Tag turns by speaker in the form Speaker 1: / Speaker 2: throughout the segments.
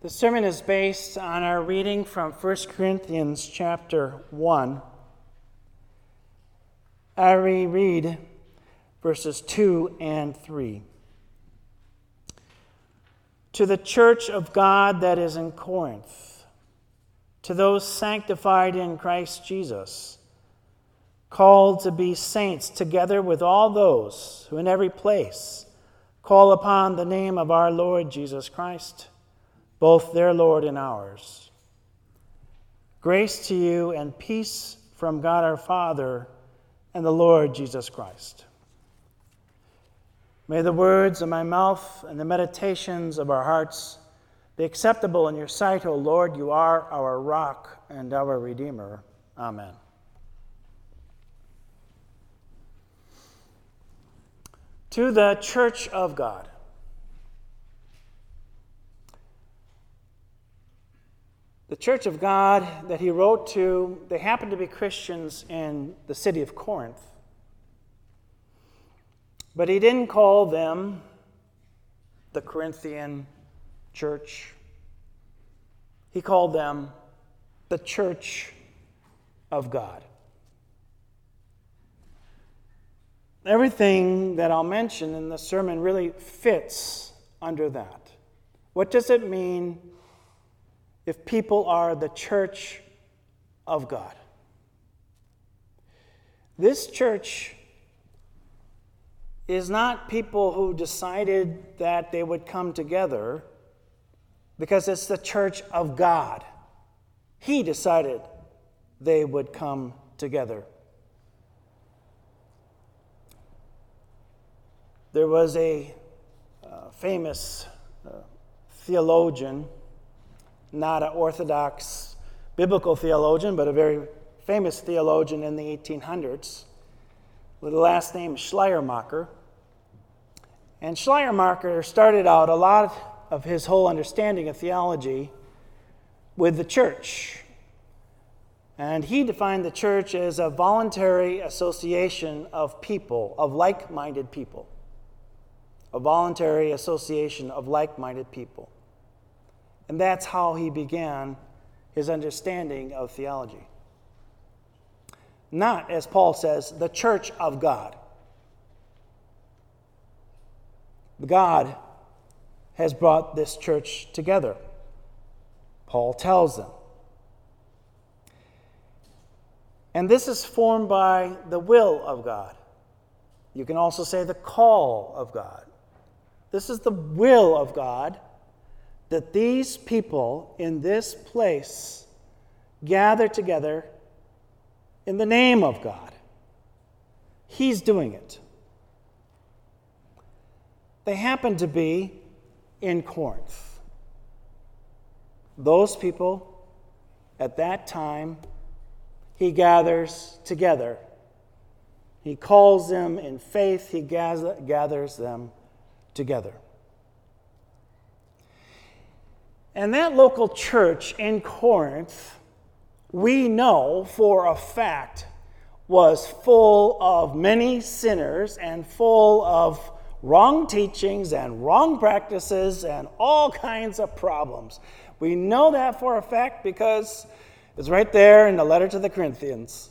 Speaker 1: The sermon is based on our reading from 1 Corinthians chapter 1. I reread verses 2 and 3. To the church of God that is in Corinth, to those sanctified in Christ Jesus, called to be saints together with all those who in every place call upon the name of our Lord Jesus Christ, both their Lord and ours. Grace to you and peace from God our Father and the Lord Jesus Christ. May the words of my mouth and the meditations of our hearts be acceptable in your sight, O Lord. You are our rock and our Redeemer. Amen. To the church of God. The church of God that he wrote to, they happened to be Christians in the city of Corinth. But he didn't call them the Corinthian church. He called them the church of God. Everything that I'll mention in the sermon really fits under that. What does it mean if people are the church of God? This church is not people who decided that they would come together because it's the church of God. He decided they would come together. There was a famous theologian, not an Orthodox biblical theologian, but a very famous theologian in the 1800s, with the last name Schleiermacher. And Schleiermacher started out a lot of his whole understanding of theology with the church. And he defined the church as a voluntary association of people, of like-minded people. A voluntary association of like-minded people. And that's how he began his understanding of theology. Not, as Paul says, the church of God. God has brought this church together. Paul tells them. And this is formed by the will of God. You can also say the call of God. This is the will of God, that these people in this place gather together in the name of God. He's doing it. They happen to be in Corinth. Those people, at that time, he gathers together. He calls them in faith. He gathers them together. And that local church in Corinth, we know for a fact, was full of many sinners and full of wrong teachings and wrong practices and all kinds of problems. We know that for a fact because it's right there in the letter to the Corinthians.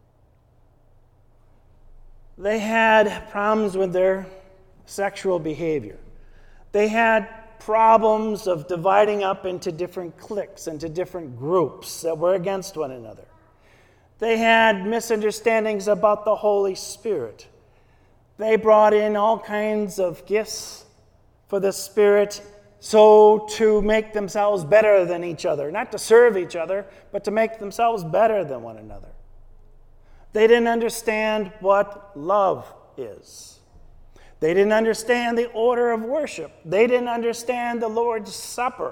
Speaker 1: They had problems with their sexual behavior. They had problems of dividing up into different cliques, into different groups that were against one another. They had misunderstandings about the Holy Spirit. They brought in all kinds of gifts for the Spirit so to make themselves better than each other, not to serve each other, but to make themselves better than one another. They didn't understand what love is. They didn't understand the order of worship. They didn't understand the Lord's Supper.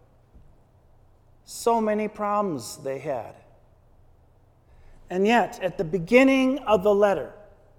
Speaker 1: So many problems they had. And yet, at the beginning of the letter,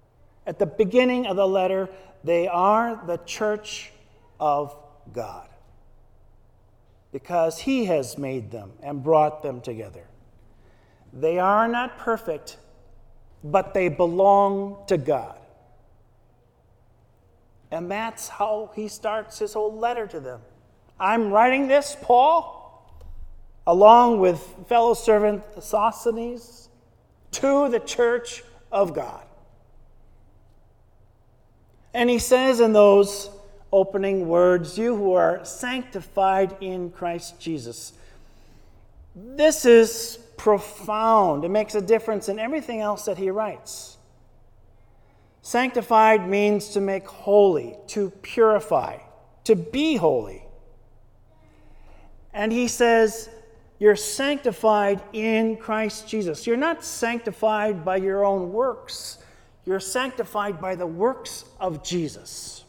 Speaker 1: they are the church of God. Because he has made them and brought them together. They are not perfect, but they belong to God. And that's how he starts his whole letter to them. I'm writing this, Paul, along with fellow servant Sosthenes, to the church of God. And he says in those opening words, you who are sanctified in Christ Jesus. This is profound. It makes a difference in everything else that he writes. Sanctified means to make holy, to purify, to be holy. And he says, you're sanctified in Christ Jesus. You're not sanctified by your own works. You're sanctified by the works of Jesus.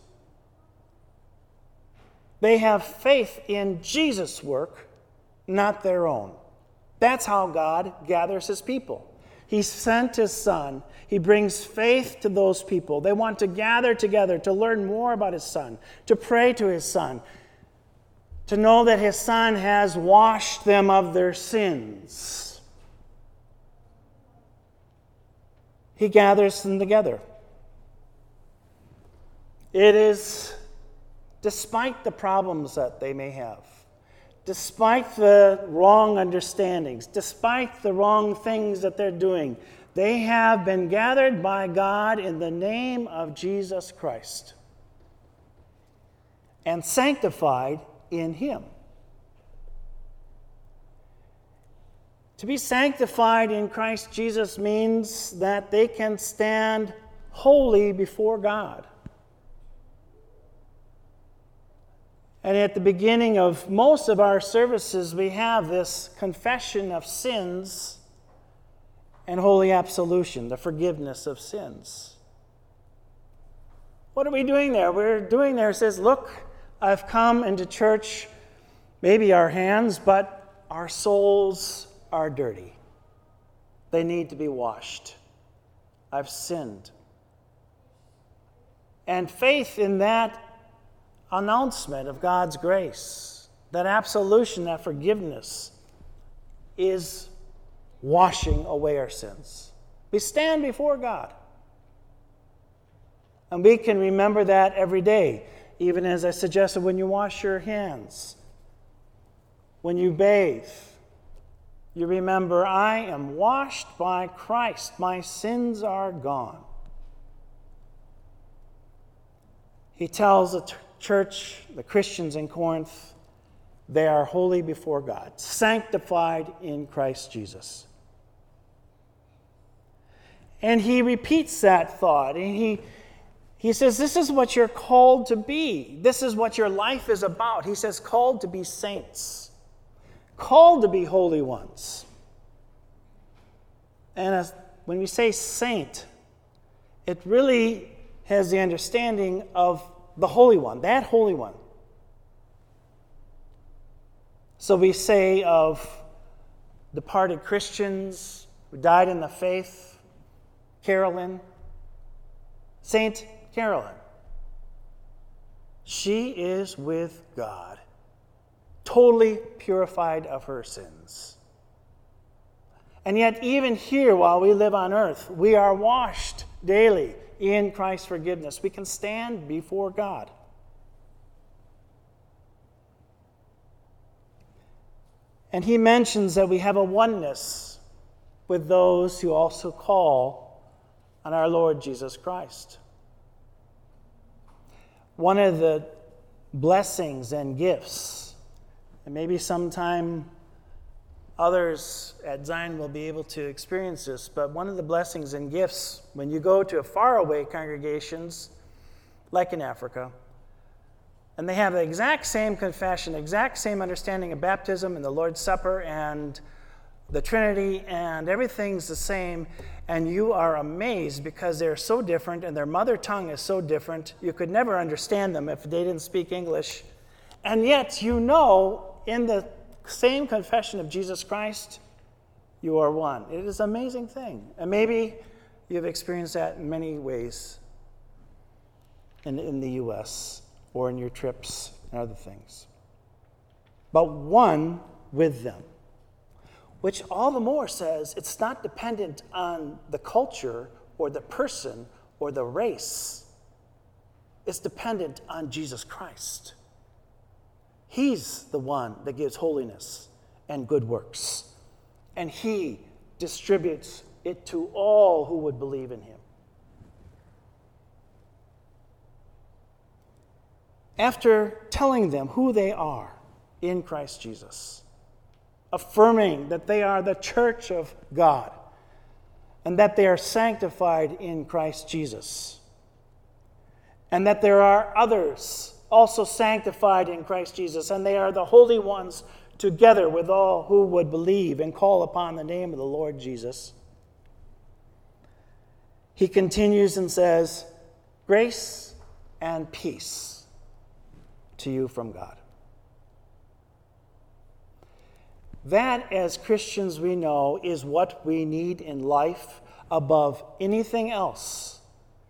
Speaker 1: They have faith in Jesus' work, not their own. That's how God gathers his people. He sent his Son. He brings faith to those people. They want to gather together to learn more about his Son, to pray to his Son, to know that his Son has washed them of their sins. He gathers them together. It is despite the problems that they may have, despite the wrong understandings, despite the wrong things that they're doing, they have been gathered by God in the name of Jesus Christ and sanctified in him. To be sanctified in Christ Jesus means that they can stand holy before God. And at the beginning of most of our services, we have this confession of sins and holy absolution, the forgiveness of sins. What are we doing there? We're doing there, it says, look, I've come into church, maybe our hands, but our souls are dirty. They need to be washed. I've sinned. And faith in that announcement of God's grace, that absolution, that forgiveness, is washing away our sins. We stand before God. And we can remember that every day, even as I suggested, when you wash your hands, when you bathe, you remember, I am washed by Christ. My sins are gone. He tells the church, the Christians in Corinth, they are holy before God, sanctified in Christ Jesus. And he repeats that thought. And he says, this is what you're called to be. This is what your life is about. He says, called to be saints, called to be holy ones. And when we say saint, it really has the understanding of the Holy One, that Holy One. So we say of departed Christians who died in the faith, Carolyn, Saint Carolyn. She is with God, totally purified of her sins. And yet, even here, while we live on earth, we are washed daily in Christ's forgiveness. We can stand before God. And he mentions that we have a oneness with those who also call on our Lord Jesus Christ. One of the blessings and gifts, and maybe sometime others at Zion will be able to experience this, but one of the blessings and gifts when you go to faraway congregations, like in Africa, and they have the exact same confession, exact same understanding of baptism and the Lord's Supper and the Trinity, and everything's the same, and you are amazed because they're so different and their mother tongue is so different, you could never understand them if they didn't speak English. And yet you know in the same confession of Jesus Christ, you are one. It is an amazing thing. And maybe you've experienced that in many ways in the U.S. or in your trips and other things. But one with them, which all the more says it's not dependent on the culture or the person or the race. It's dependent on Jesus Christ. He's the one that gives holiness and good works, and he distributes it to all who would believe in him. After telling them who they are in Christ Jesus, affirming that they are the church of God and that they are sanctified in Christ Jesus, and that there are others also sanctified in Christ Jesus, and they are the holy ones together with all who would believe and call upon the name of the Lord Jesus. He continues and says, grace and peace to you from God. That, as Christians we know, is what we need in life above anything else.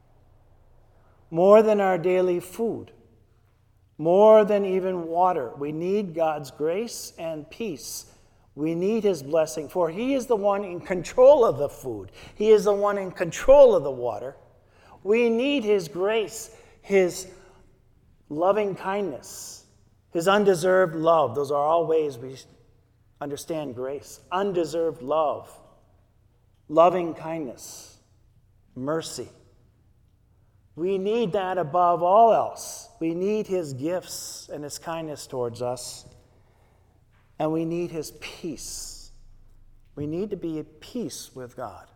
Speaker 1: More than our daily food, more than even water. We need God's grace and peace. We need his blessing, for he is the one in control of the food. He is the one in control of the water. We need his grace, his loving kindness, his undeserved love. Those are all ways we understand grace. Undeserved love, loving kindness, mercy. We need that above all else. We need his gifts and his kindness towards us. And we need his peace. We need to be at peace with God.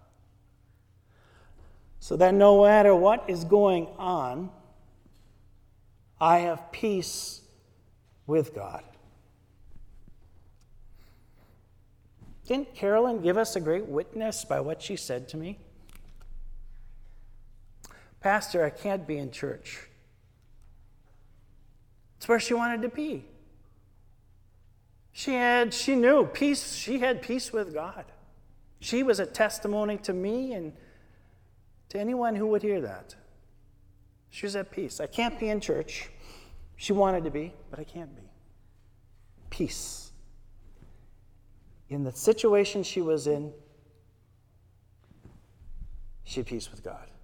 Speaker 1: So that no matter what is going on, I have peace with God. Didn't Carolyn give us a great witness by what she said to me? Pastor, I can't be in church. It's where she wanted to be. She knew peace. She had peace with God. She was a testimony to me and to anyone who would hear that. She was at peace. I can't be in church. She wanted to be, but I can't be. Peace. In the situation she was in, she had peace with God.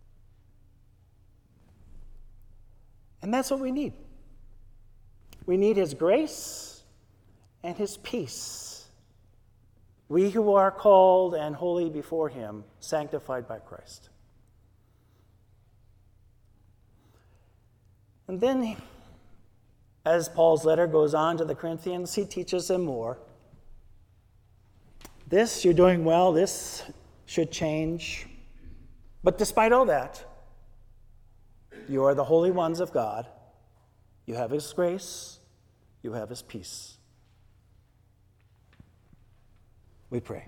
Speaker 1: And that's what we need. We need his grace and his peace. We who are called and holy before him, sanctified by Christ. And then, as Paul's letter goes on to the Corinthians, he teaches them more. This, you're doing well, this should change. But despite all that, you are the holy ones of God. You have his grace. You have his peace. We pray.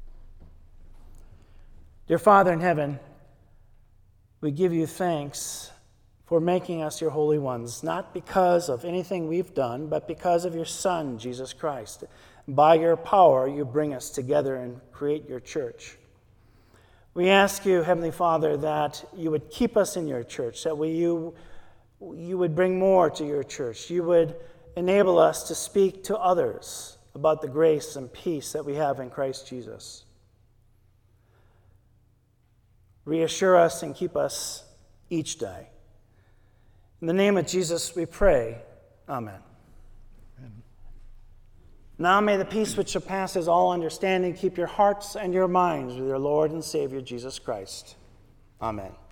Speaker 1: Dear Father in heaven, we give you thanks for making us your holy ones, not because of anything we've done, but because of your Son, Jesus Christ. By your power, you bring us together and create your church. We ask you, Heavenly Father, that you would keep us in your church, that you would bring more to your church. You would enable us to speak to others about the grace and peace that we have in Christ Jesus. Reassure us and keep us each day. In the name of Jesus we pray. Amen. Now may the peace which surpasses all understanding keep your hearts and your minds with your Lord and Savior Jesus Christ. Amen.